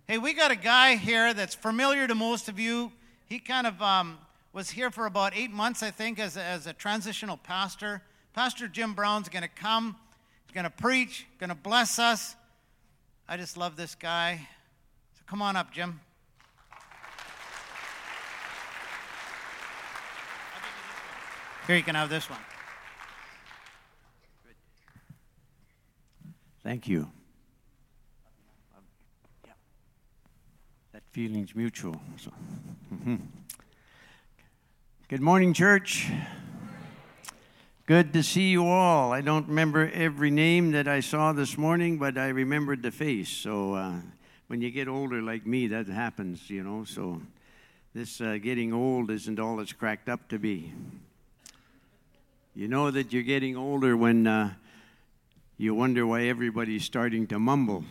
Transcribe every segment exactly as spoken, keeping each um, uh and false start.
Hey, we got a guy here that's familiar to most of you. He kind of um, was here for about eight months, I think, as a, as a transitional pastor. Pastor Jim Brown's going to come. He's going to preach, going to bless us. I just love this guy. So come on up, Jim. Here, you can have this one. Thank you. That feeling's mutual. So. Mm-hmm. Good morning, church. Good to see you all. I don't remember every name that I saw this morning, but I remembered the face. So uh, when you get older like me, that happens, you know. So this uh, getting old isn't all it's cracked up to be. You know that you're getting older when uh, you wonder why everybody's starting to mumble.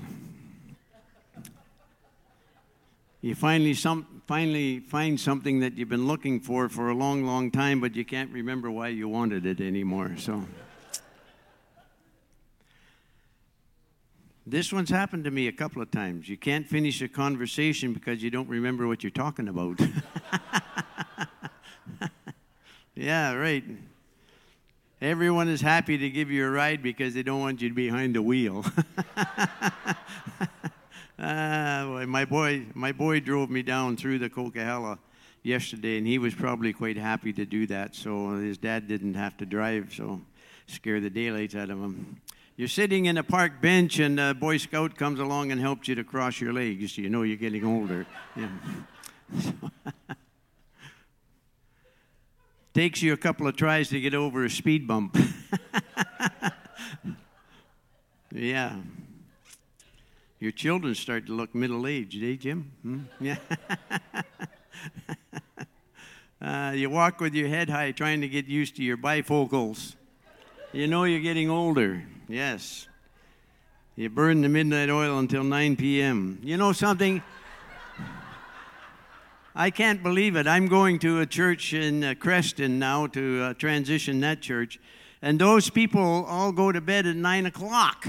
You finally some finally find something that you've been looking for for a long, long time, but you can't remember why you wanted it anymore. So this one's happened to me a couple of times. You can't finish a conversation because you don't remember what you're talking about. Yeah, right. Everyone is happy to give you a ride because they don't want you to be behind the wheel. Uh, my boy, my boy drove me down through the Coquihalla yesterday, and he was probably quite happy to do that. So his dad didn't have to drive, so scare the daylights out of him. You're sitting in a park bench, and a Boy Scout comes along and helps you to cross your legs. You know you're getting older. Yeah. So takes you a couple of tries to get over a speed bump. Yeah. Your children start to look middle-aged, eh, Jim? Hmm? Yeah. uh, you walk with your head high trying to get used to your bifocals. You know you're getting older. Yes. You burn the midnight oil until nine p.m. You know something? I can't believe it. I'm going to a church in uh, Creston now to uh, transition that church, and those people all go to bed at nine o'clock.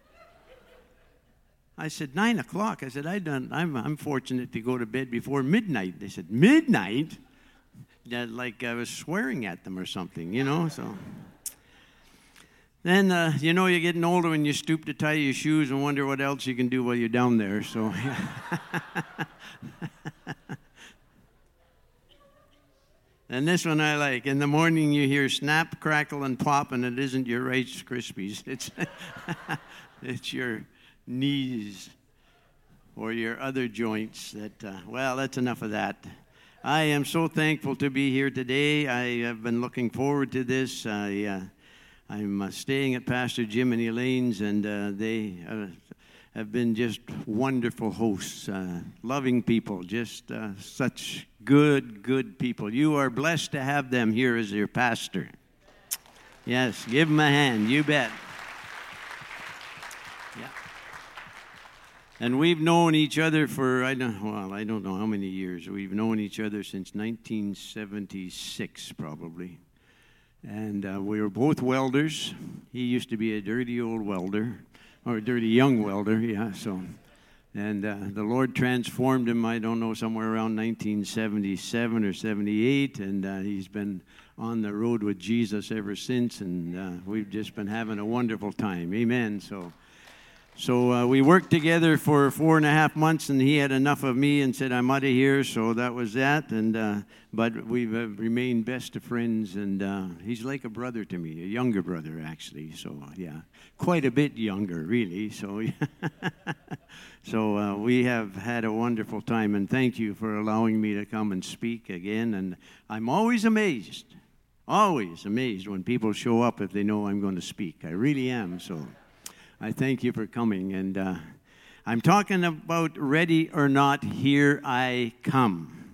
I said, nine o'clock? I said, I done, I'm, I'm fortunate to go to bed before midnight. They said, midnight? Yeah, like I was swearing at them or something, you know, so. Then, uh, you know, you're getting older when you stoop to tie your shoes and wonder what else you can do while you're down there, so. Yeah. And this one I like. In the morning you hear snap, crackle, and pop, and it isn't your Rice Krispies. It's, it's your knees or your other joints that, uh, well, that's enough of that. I am so thankful to be here today. I have been looking forward to this. I, uh, I'm uh, staying at Pastor Jim and Elaine's, and uh, they uh, have been just wonderful hosts, uh, loving people, just uh, such good, good people. You are blessed to have them here as your pastor. Yes, give them a hand, you bet. Yeah. And we've known each other for, I don't, well, I don't know how many years. We've known each other since nineteen seventy-six, probably. And uh, we were both welders. He used to be a dirty old welder, or a dirty young welder, yeah, so. And uh, the Lord transformed him, I don't know, somewhere around nineteen seventy-seven or seventy-eight, and uh, he's been on the road with Jesus ever since, and uh, we've just been having a wonderful time. Amen, so. So uh, we worked together for four and a half months, and he had enough of me and said, I'm out of here, so that was that. And uh, but we've uh, remained best of friends, and uh, he's like a brother to me, a younger brother, actually. So, yeah, quite a bit younger, really. So, so uh, we have had a wonderful time, and thank you for allowing me to come and speak again. And I'm always amazed, always amazed when people show up if they know I'm going to speak. I really am, so. I thank you for coming, and uh, I'm talking about ready or not, here I come.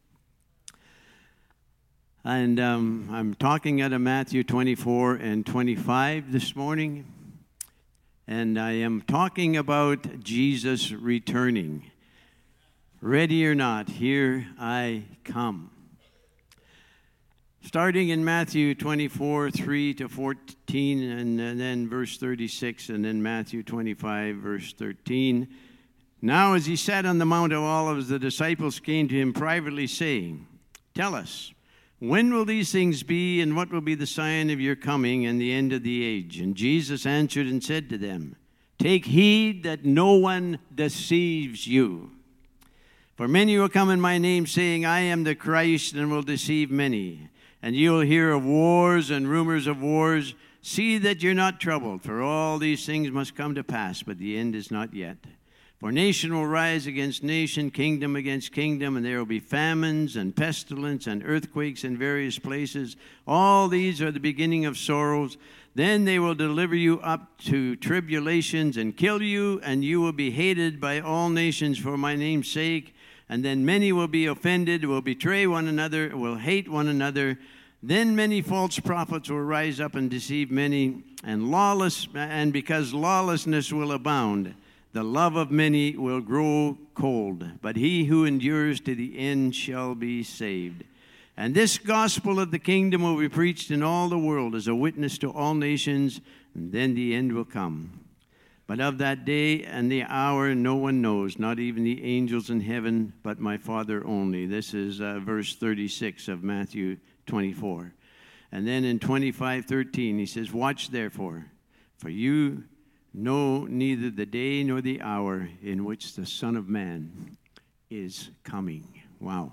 And um, I'm talking out of Matthew twenty-four and twenty-five this morning, and I am talking about Jesus returning. Ready or not, here I come. Starting in Matthew twenty-four, three to fourteen, and, and then verse thirty-six, and then Matthew twenty-five, verse thirteen. Now as he sat on the Mount of Olives, the disciples came to him privately, saying, "Tell us, when will these things be, and what will be the sign of your coming and the end of the age?" And Jesus answered and said to them, "Take heed that no one deceives you. For many will come in my name, saying, 'I am the Christ,' and will deceive many. And you will hear of wars and rumors of wars. See that you're not troubled, for all these things must come to pass, but the end is not yet. For nation will rise against nation, kingdom against kingdom, and there will be famines and pestilence and earthquakes in various places. All these are the beginning of sorrows. Then they will deliver you up to tribulations and kill you, and you will be hated by all nations for my name's sake. And then many will be offended, will betray one another, will hate one another. Then many false prophets will rise up and deceive many, and lawless, and because lawlessness will abound, the love of many will grow cold, but he who endures to the end shall be saved. And this gospel of the kingdom will be preached in all the world as a witness to all nations, and then the end will come. But of that day and the hour no one knows, not even the angels in heaven, but my Father only." This is uh, verse thirty-six of Matthew twenty-four. And then in twenty-five thirteen he says, "Watch therefore, for you know neither the day nor the hour in which the Son of Man is coming." Wow.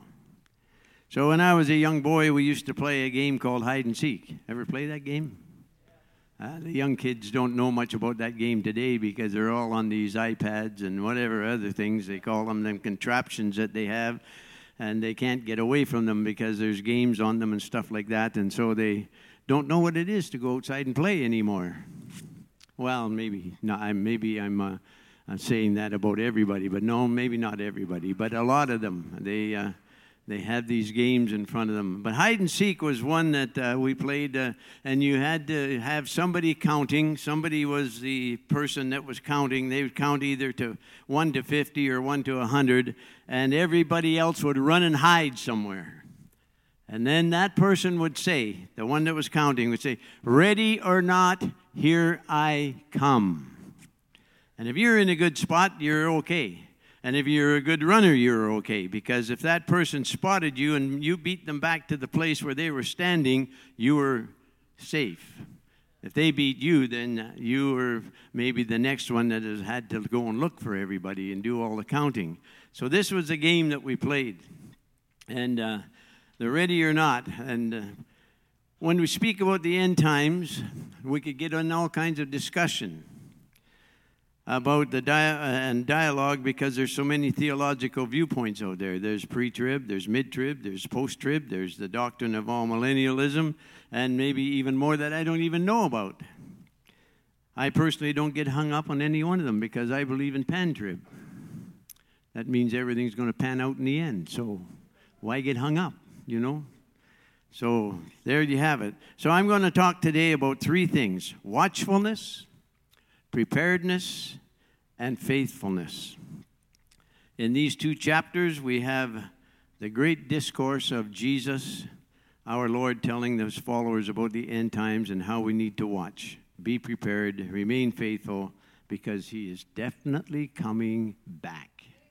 So when I was a young boy, we used to play a game called hide and seek. Ever play that game? Uh, the young kids don't know much about that game today because they're all on these iPads and whatever other things they call them, them contraptions that they have, and they can't get away from them because there's games on them and stuff like that, and so they don't know what it is to go outside and play anymore. Well, maybe not. I'm, maybe I'm, uh, I'm saying that about everybody, but no, maybe not everybody. But a lot of them, they uh, they have these games in front of them. But hide and seek was one that uh, we played, uh, and you had to have somebody counting. Somebody was the person that was counting. They would count either to one to fifty or one to a hundred, and everybody else would run and hide somewhere. And then that person would say, the one that was counting would say, "Ready or not, here I come." And if you're in a good spot, you're okay. And if you're a good runner, you're okay. Because if that person spotted you and you beat them back to the place where they were standing, you were safe. If they beat you, then you were maybe the next one that has had to go and look for everybody and do all the counting. So this was a game that we played. And uh, the ready or not. And uh, when we speak about the end times, we could get on all kinds of discussion about the dia- and dialogue because there's so many theological viewpoints out there. There's pre-trib, there's mid-trib, there's post-trib, there's the doctrine of all-millennialism, and maybe even more that I don't even know about. I personally don't get hung up on any one of them because I believe in pan-trib. That means everything's going to pan out in the end, so why get hung up, you know? So there you have it. So I'm going to talk today about three things: watchfulness, preparedness, and faithfulness. In these two chapters, we have the great discourse of Jesus, our Lord, telling those followers about the end times and how we need to watch. Be prepared, remain faithful, because he is definitely coming back.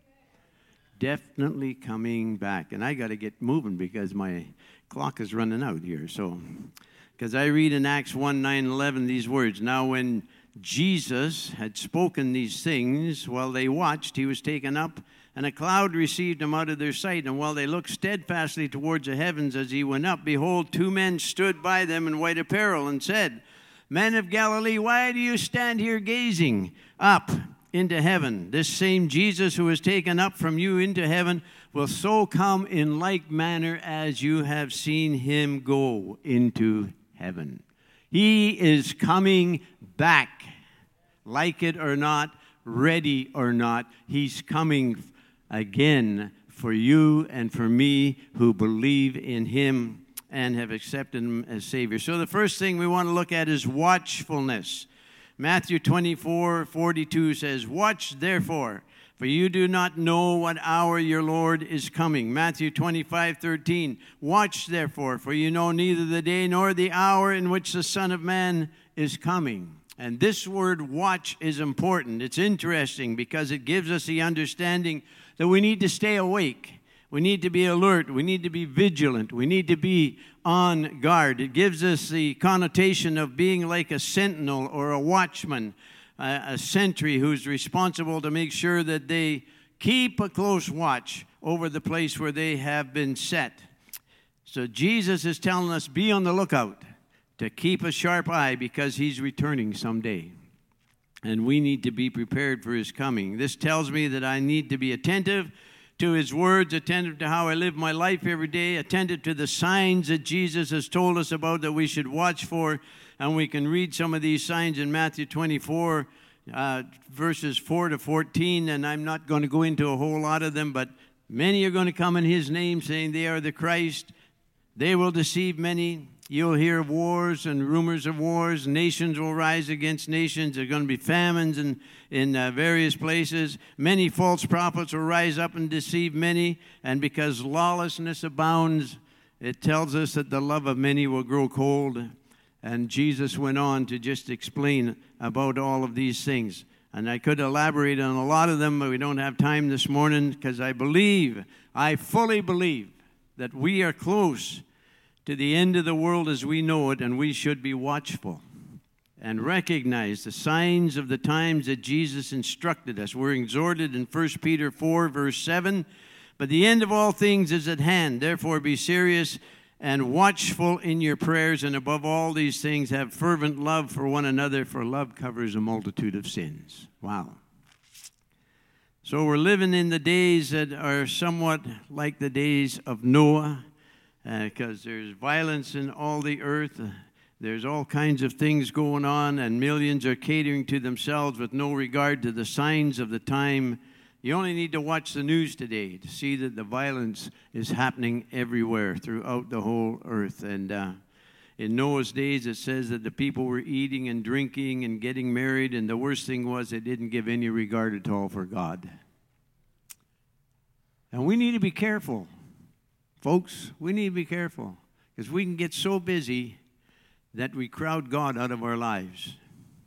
Definitely coming back. And I got to get moving because my clock is running out here. So, because I read in Acts one, nine, eleven these words, "Now when Jesus had spoken these things, while they watched, he was taken up, and a cloud received him out of their sight. And while they looked steadfastly towards the heavens as he went up, behold, two men stood by them in white apparel and said, 'Men of Galilee, why do you stand here gazing up into heaven? This same Jesus who was taken up from you into heaven will so come in like manner as you have seen him go into heaven.'" He is coming back, like it or not, ready or not. He's coming again for you and for me who believe in him and have accepted him as Savior. So the first thing we want to look at is watchfulness. Matthew twenty-four forty-two says, "Watch therefore, for you do not know what hour your Lord is coming." Matthew twenty-five thirteen, "Watch therefore, for you know neither the day nor the hour in which the Son of Man is coming." And this word watch is important. It's interesting because it gives us the understanding that we need to stay awake. We need to be alert. We need to be vigilant. We need to be on guard. It gives us the connotation of being like a sentinel or a watchman, a, a sentry who's responsible to make sure that they keep a close watch over the place where they have been set. So Jesus is telling us, be on the lookout to keep a sharp eye because he's returning someday. And we need to be prepared for his coming. This tells me that I need to be attentive to his words, attentive to how I live my life every day, attentive to the signs that Jesus has told us about that we should watch for. And we can read some of these signs in Matthew twenty-four, uh, verses four to fourteen. And I'm not going to go into a whole lot of them, but many are going to come in his name saying they are the Christ. They will deceive many. You'll hear of wars and rumors of wars. Nations will rise against nations. There are going to be famines in, in uh, various places. Many false prophets will rise up and deceive many. And because lawlessness abounds, it tells us that the love of many will grow cold. And Jesus went on to just explain about all of these things. And I could elaborate on a lot of them, but we don't have time this morning because I believe, I fully believe that we are close to the end of the world as we know it, and we should be watchful and recognize the signs of the times that Jesus instructed us. We're exhorted in First Peter four, verse seven, but the end of all things is at hand. Therefore be serious and watchful in your prayers, and above all these things have fervent love for one another, for love covers a multitude of sins. Wow. So we're living in the days that are somewhat like the days of Noah, because uh, there's violence in all the earth. Uh, there's all kinds of things going on, and millions are catering to themselves with no regard to the signs of the time. You only need to watch the news today to see that the violence is happening everywhere throughout the whole earth. And uh, in Noah's days, it says that the people were eating and drinking and getting married, and the worst thing was they didn't give any regard at all for God. And we need to be careful. Folks, we need to be careful because we can get so busy that we crowd God out of our lives.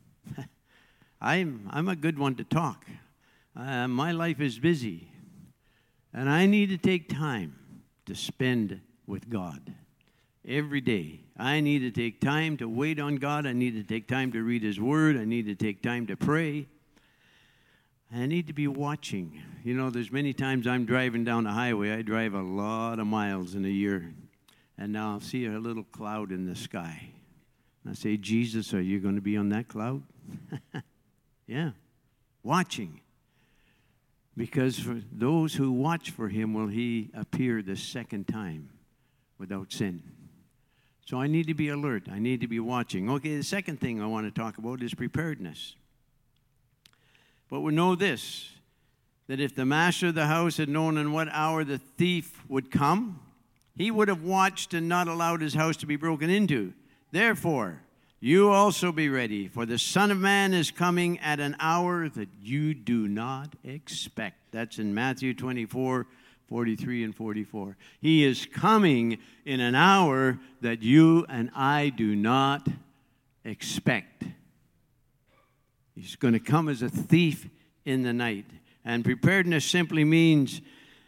I'm, I'm a good one to talk. Uh, my life is busy, and I need to take time to spend with God every day. I need to take time to wait on God. I need to take time to read his word. I need to take time to pray. I need to be watching. You know, there's many times I'm driving down the highway. I drive a lot of miles in a year. And now I'll see a little cloud in the sky. And I say, Jesus, are you going to be on that cloud? Yeah, watching. Because for those who watch for him will he appear the second time without sin. So I need to be alert. I need to be watching. Okay, the second thing I want to talk about is preparedness. But we know this, that if the master of the house had known in what hour the thief would come, he would have watched and not allowed his house to be broken into. Therefore, you also be ready, for the Son of Man is coming at an hour that you do not expect. That's in Matthew twenty-four, forty-three and forty-four. He is coming in an hour that you and I do not expect. He's going to come as a thief in the night. And preparedness simply means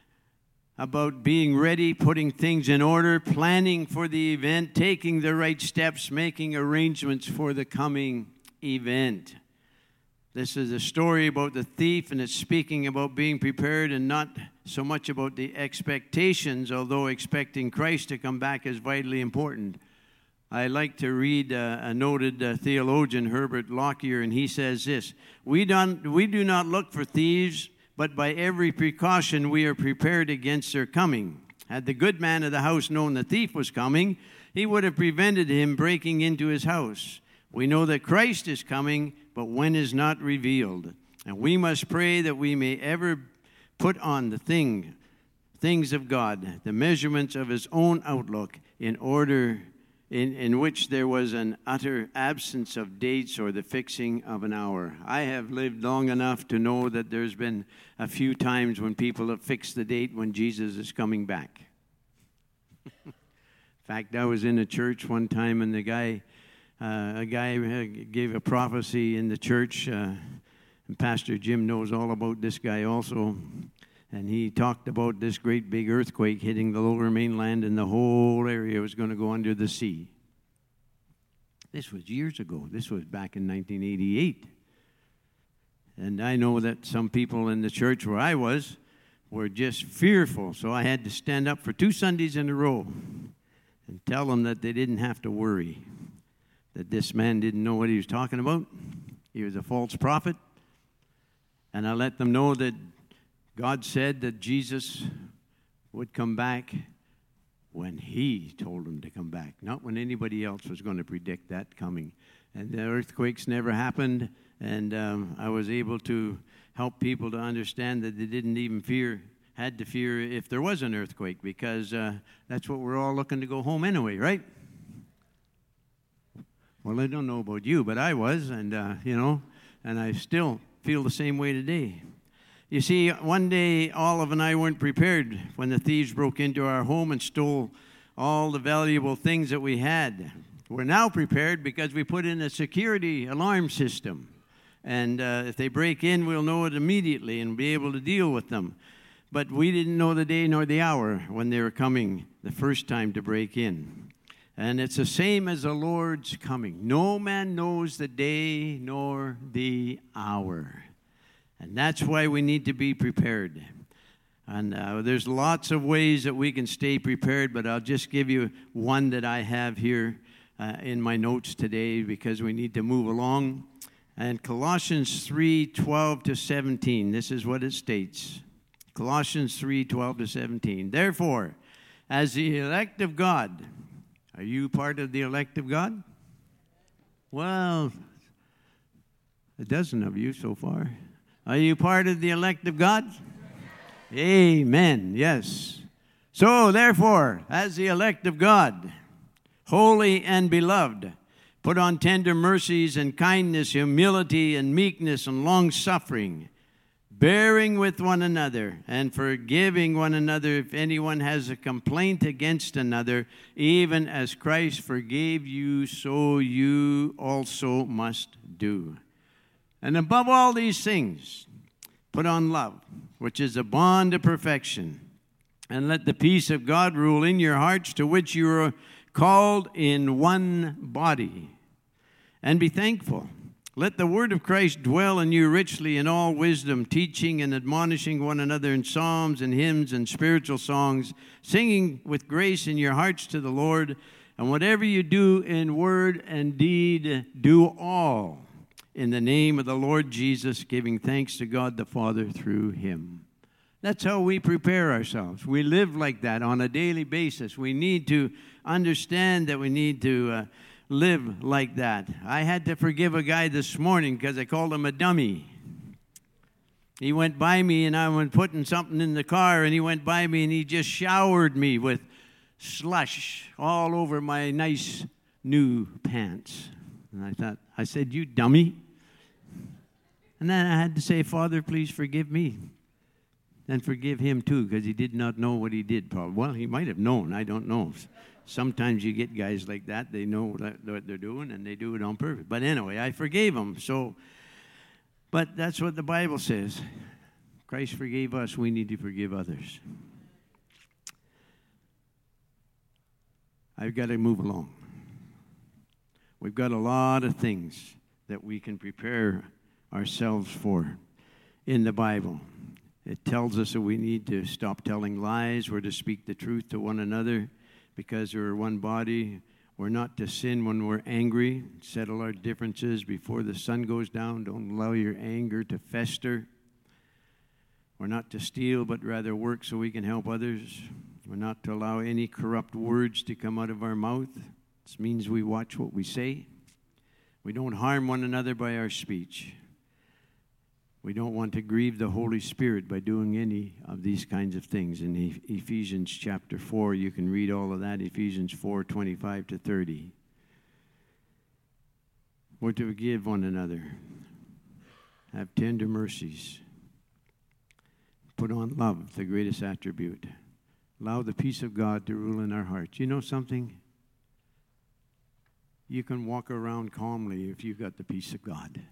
about being ready, putting things in order, planning for the event, taking the right steps, making arrangements for the coming event. This is a story about the thief, and it's speaking about being prepared and not so much about the expectations, although expecting Christ to come back is vitally important. I like to read uh, a noted uh, theologian, Herbert Lockyer, and he says this, we, don't, we do not look for thieves, but by every precaution we are prepared against their coming. Had the good man of the house known the thief was coming, he would have prevented him breaking into his house. We know that Christ is coming, but when is not revealed. And we must pray that we may ever put on the thing, things of God, the measurements of his own outlook, in order In, in which there was an utter absence of dates or the fixing of an hour. I have lived long enough to know that there's been a few times when people have fixed the date when Jesus is coming back. In fact, I was in a church one time, and the guy uh, a guy uh, gave a prophecy in the church, uh, and Pastor Jim knows all about this guy also. And he talked about this great big earthquake hitting the lower mainland, and the whole area was going to go under the sea. This was years ago. This was back in nineteen eighty-eight. And I know that some people in the church where I was were just fearful. So I had to stand up for two Sundays in a row and tell them that they didn't have to worry, that this man didn't know what he was talking about. He was a false prophet. And I let them know that God said that Jesus would come back when he told him to come back, not when anybody else was going to predict that coming. And the earthquakes never happened, and um, I was able to help people to understand that they didn't even fear, had to fear if there was an earthquake, because uh, that's what we're all looking to go home anyway, right? Well, I don't know about you, but I was, and, uh, you know, and I still feel the same way today. You see, one day, Olive and I weren't prepared when the thieves broke into our home and stole all the valuable things that we had. We're now prepared because we put in a security alarm system. And uh, if they break in, we'll know it immediately and be able to deal with them. But we didn't know the day nor the hour when they were coming the first time to break in. And it's the same as the Lord's coming. No man knows the day nor the hour. And that's why we need to be prepared. And uh, there's lots of ways that we can stay prepared, but I'll just give you one that I have here uh, in my notes today because we need to move along. And Colossians three twelve to seventeen, this is what it states. Colossians three twelve to seventeen. Therefore, as the elect of God, are you part of the elect of God? Well, a dozen of you so far. Are you part of the elect of God? Amen. Yes. So, therefore, as the elect of God, holy and beloved, put on tender mercies and kindness, humility and meekness and long-suffering, bearing with one another and forgiving one another if anyone has a complaint against another, even as Christ forgave you, so you also must do. And above all these things, put on love, which is a bond of perfection. And let the peace of God rule in your hearts, to which you are called in one body. And be thankful. Let the word of Christ dwell in you richly in all wisdom, teaching and admonishing one another in psalms and hymns and spiritual songs, singing with grace in your hearts to the Lord. And whatever you do in word and deed, do all in the name of the Lord Jesus, giving thanks to God the Father through him. That's how we prepare ourselves. We live like that on a daily basis. We need to understand that we need to uh, live like that. I had to forgive a guy this morning because I called him a dummy. He went by me and I was putting something in the car, and he went by me and he just showered me with slush all over my nice new pants. And I thought, I said, you dummy. And then I had to say, Father, please forgive me. And forgive him too, because he did not know what he did, probably. Well, he might have known. I don't know. Sometimes you get guys like that. They know what they're doing, and they do it on purpose. But anyway, I forgave him. So, but that's what the Bible says. Christ forgave us. We need to forgive others. I've got to move along. We've got a lot of things that we can prepare ourselves for in the Bible. It tells us that we need to stop telling lies. We're to speak the truth to one another because we're one body. We're not to sin when we're angry. Settle our differences before the sun goes down. Don't allow your anger to fester. We're not to steal, but rather work so we can help others. We're not to allow any corrupt words to come out of our mouth. This means we watch what we say. We don't harm one another by our speech. We don't want to grieve the Holy Spirit by doing any of these kinds of things. In Ephesians chapter four, you can read all of that, Ephesians four, twenty-five to thirty. We're to forgive one another. Have tender mercies. Put on love, the greatest attribute. Allow the peace of God to rule in our hearts. You know something? you can walk around calmly if you've got the peace of God.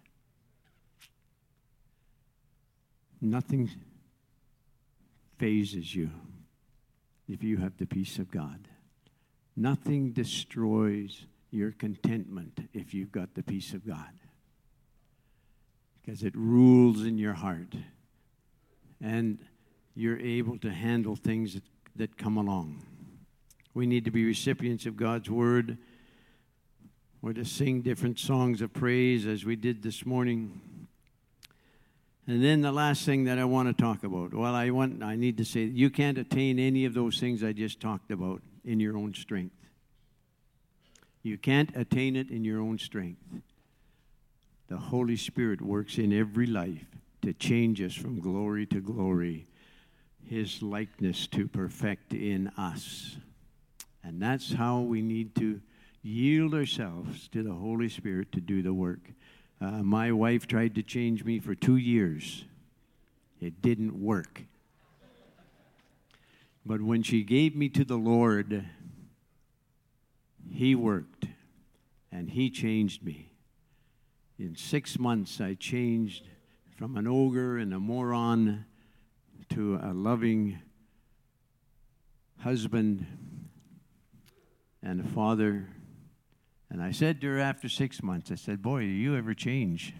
Nothing phases you if you have the peace of God. Nothing destroys your contentment if you've got the peace of God, because it rules in your heart, and you're able to handle things that, that come along. We need to be recipients of God's word. We're to sing different songs of praise as we did this morning. And then the last thing that I want to talk about, well, I want I need to say, you can't attain any of those things I just talked about in your own strength. You can't attain it in your own strength. The Holy Spirit works in every life to change us from glory to glory, His likeness to perfect in us. And that's how we need to yield ourselves to the Holy Spirit to do the work. Uh, my wife tried to change me for two years. It didn't work. But when she gave me to the Lord, He worked, and He changed me. In six months, I changed from an ogre and a moron to a loving husband and a father. And I said to her after six months, I said, boy, do you ever change?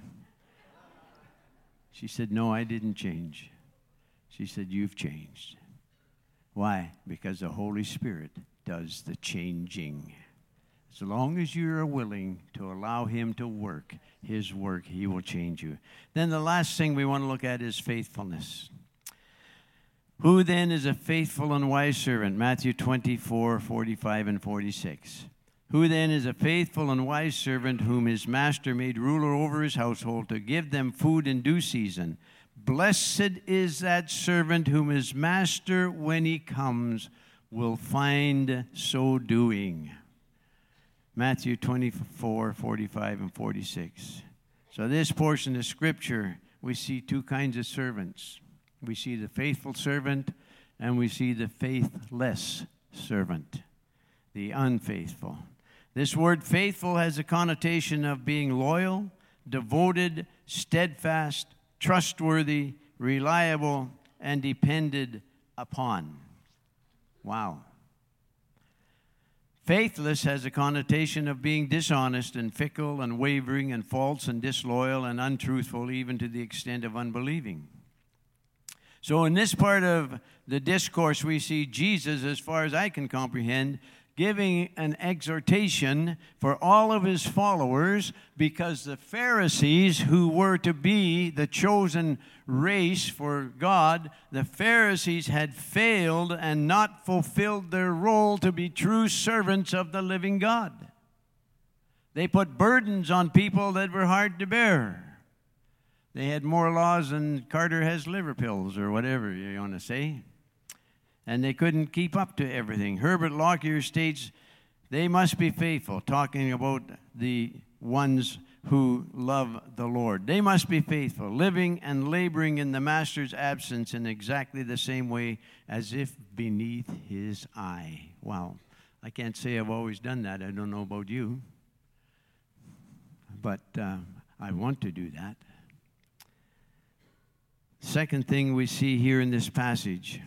She said, no, I didn't change. She said, you've changed. Why? Because the Holy Spirit does the changing. As long as you are willing to allow Him to work His work, He will change you. Then the last thing we want to look at is faithfulness. Who then is a faithful and wise servant? Matthew twenty-four, forty-five, and forty-six. Who then is a faithful and wise servant whom his master made ruler over his household to give them food in due season? Blessed is that servant whom his master, when he comes, will find so doing. Matthew twenty-four, forty-five, and forty-six. So this portion of Scripture, we see two kinds of servants. We see the faithful servant, and we see the faithless servant, the unfaithful. This word faithful has a connotation of being loyal, devoted, steadfast, trustworthy, reliable, and depended upon. Wow. Faithless has a connotation of being dishonest and fickle and wavering and false and disloyal and untruthful, even to the extent of unbelieving. So in this part of the discourse, we see Jesus, as far as I can comprehend, giving an exhortation for all of his followers, because the Pharisees, who were to be the chosen race for God, the Pharisees had failed and not fulfilled their role to be true servants of the living God. They put burdens on people that were hard to bear. They had more laws than Carter has liver pills, or whatever you want to say. And they couldn't keep up to everything. Herbert Lockyer states, they must be faithful, talking about the ones who love the Lord. They must be faithful, living and laboring in the Master's absence in exactly the same way as if beneath his eye. Wow. I can't say I've always done that. I don't know about you. But uh, I want to do that. Second thing we see here in this passage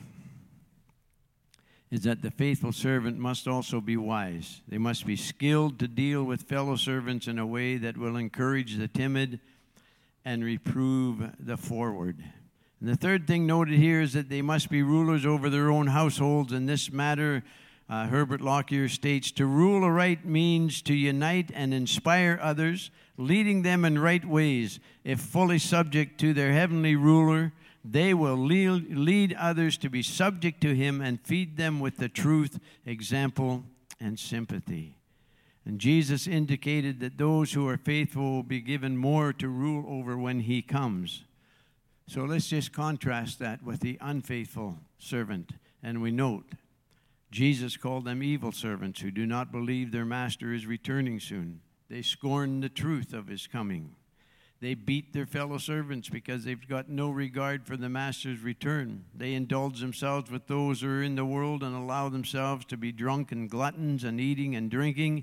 is that the faithful servant must also be wise. They must be skilled to deal with fellow servants in a way that will encourage the timid and reprove the forward. And the third thing noted here is that they must be rulers over their own households. In this matter, uh, Herbert Lockyer states, to rule aright means to unite and inspire others, leading them in right ways. If fully subject to their heavenly ruler, they will lead, lead others to be subject to him and feed them with the truth, example, and sympathy. And Jesus indicated that those who are faithful will be given more to rule over when he comes. So let's just contrast that with the unfaithful servant. And we note, Jesus called them evil servants who do not believe their master is returning soon. They scorn the truth of his coming. They beat their fellow servants because they've got no regard for the master's return. They indulge themselves with those who are in the world and allow themselves to be drunk and gluttons and eating and drinking.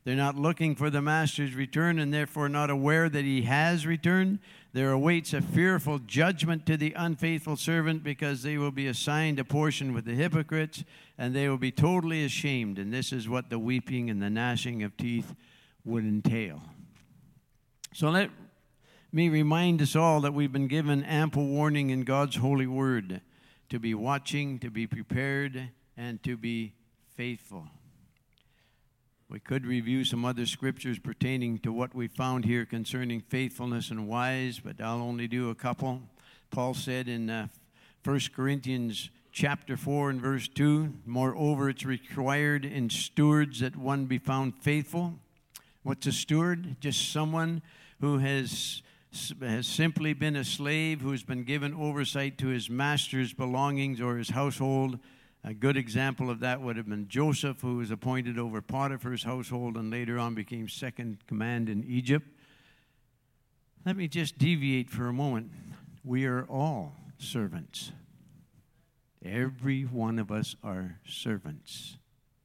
They're not looking for the master's return and therefore not aware that he has returned. There awaits a fearful judgment to the unfaithful servant because they will be assigned a portion with the hypocrites and they will be totally ashamed. And this is what the weeping and the gnashing of teeth would entail. So let me remind us all that we've been given ample warning in God's holy word to be watching, to be prepared, and to be faithful. We could review some other scriptures pertaining to what we found here concerning faithfulness and wise, but I'll only do a couple. Paul said in uh, First Corinthians chapter four and verse two, moreover, it's required in stewards that one be found faithful. What's a steward? Just someone who has, has simply been a slave, who's been given oversight to his master's belongings or his household. A good example of that would have been Joseph, who was appointed over Potiphar's household and later on became second command in Egypt. Let me just deviate for a moment. We are all servants. Every one of us are servants.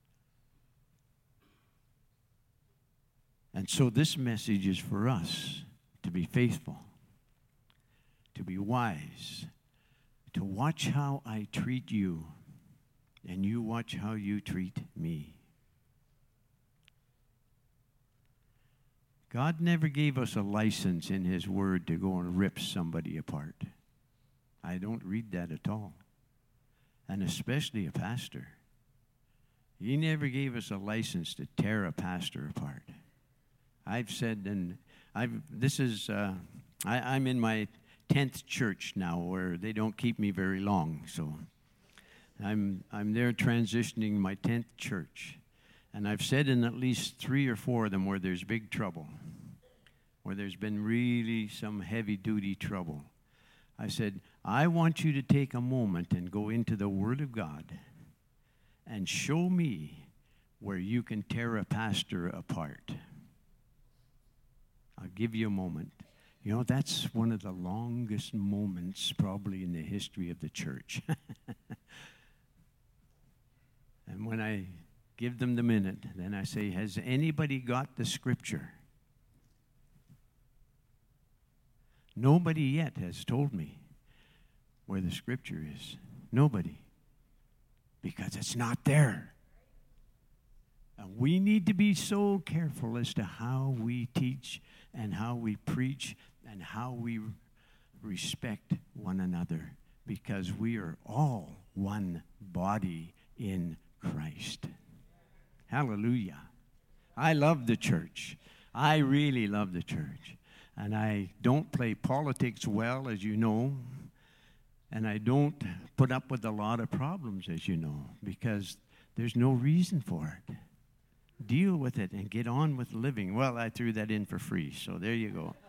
And so this message is for us to be faithful, to be wise, to watch how I treat you, and you watch how you treat me. God never gave us a license in His Word to go and rip somebody apart. I don't read that at all. And especially a pastor. He never gave us a license to tear a pastor apart. I've said, and I've this is, uh, I, I'm in my tenth church now where they don't keep me very long, so I'm I'm there transitioning my tenth church. And I've said in at least three or four of them where there's big trouble, where there's been really some heavy-duty trouble. I said, I want you to take a moment and go into the Word of God and show me where you can tear a pastor apart. I'll give you a moment. You know, that's one of the longest moments probably in the history of the church. And when I give them the minute, then I say, has anybody got the scripture? Nobody yet has told me where the scripture is. Nobody. Because it's not there. And we need to be so careful as to how we teach and how we preach and how we respect one another, because we are all one body in Christ. Hallelujah. I love the church. I really love the church. And I don't play politics well, as you know. And I don't put up with a lot of problems, as you know, because there's no reason for it. Deal with it and get on with living. Well, I threw that in for free, so there you go.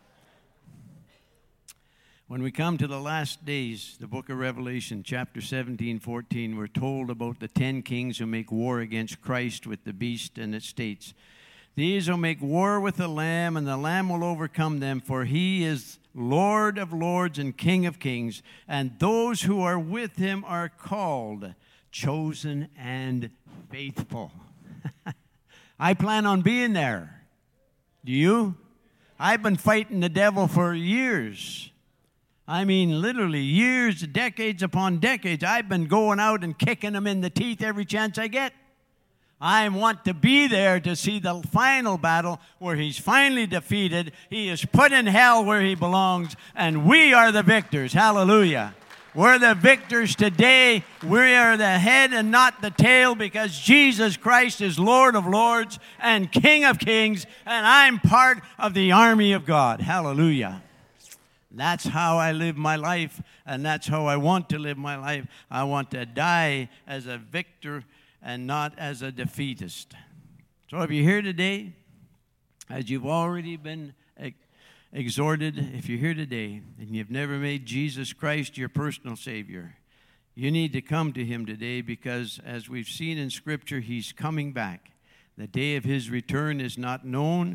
When we come to the last days, the book of Revelation, chapter seventeen, fourteen, we're told about the ten kings who make war against Christ with the beast, and it states, these will make war with the Lamb, and the Lamb will overcome them, for he is Lord of lords and King of kings, and those who are with him are called, chosen, and faithful. I plan on being there. Do you? I've been fighting the devil for years. I mean, literally years, decades upon decades. I've been going out and kicking him in the teeth every chance I get. I want to be there to see the final battle where he's finally defeated. He is put in hell where he belongs, and we are the victors. Hallelujah. We're the victors today. We are the head and not the tail, because Jesus Christ is Lord of lords and King of kings, and I'm part of the army of God. Hallelujah. That's how I live my life, and that's how I want to live my life. I want to die as a victor and not as a defeatist. So if you're here today, as you've already been exhorted, if you're here today and you've never made Jesus Christ your personal Savior, you need to come to Him today, because as we've seen in Scripture, He's coming back. The day of His return is not known.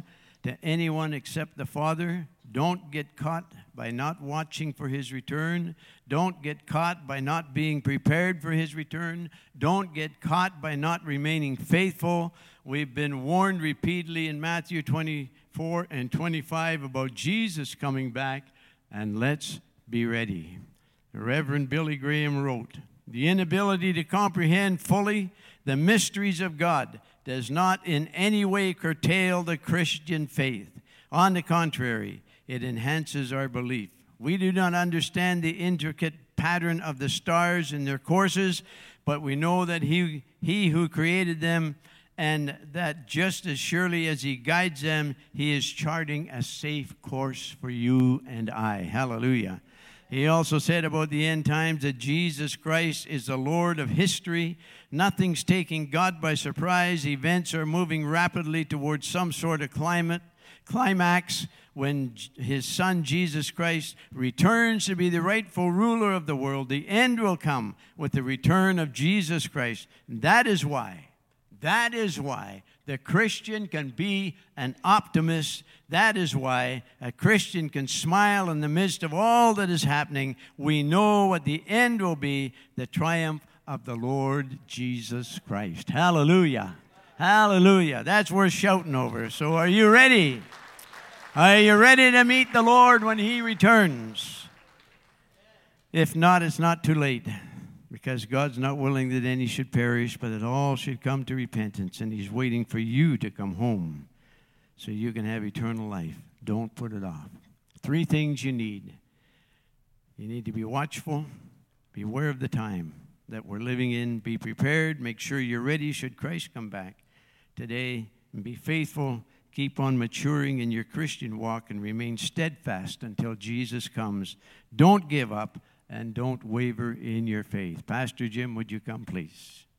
to anyone except the Father. Don't get caught by not watching for his return. Don't get caught by not being prepared for his return. Don't get caught by not remaining faithful. We've been warned repeatedly in Matthew twenty-four and twenty-five about Jesus coming back, and let's be ready. The Reverend Billy Graham wrote, "The inability to comprehend fully the mysteries of God does not in any way curtail the Christian faith. On the contrary, it enhances our belief. We do not understand the intricate pattern of the stars and their courses, but we know that he, he who created them, and that just as surely as he guides them, he is charting a safe course for you and I." Hallelujah. He also said about the end times that Jesus Christ is the Lord of history. Nothing's taking God by surprise. Events are moving rapidly towards some sort of climate, climax when his Son, Jesus Christ, returns to be the rightful ruler of the world. The end will come with the return of Jesus Christ. That is why, that is why the Christian can be an optimist. That is why a Christian can smile in the midst of all that is happening. We know what the end will be, the triumph of the Lord Jesus Christ. Hallelujah. Hallelujah. That's worth shouting over. So are you ready? Are you ready to meet the Lord when he returns? If not, it's not too late, because God's not willing that any should perish, but that all should come to repentance, and he's waiting for you to come home so you can have eternal life. Don't put it off. Three things you need. You need to be watchful, be aware of the time that we're living in, be prepared, make sure you're ready should Christ come back today, and be faithful. Keep on maturing in your Christian walk and remain steadfast until Jesus comes. Don't give up and don't waver in your faith. Pastor Jim, would you come, please?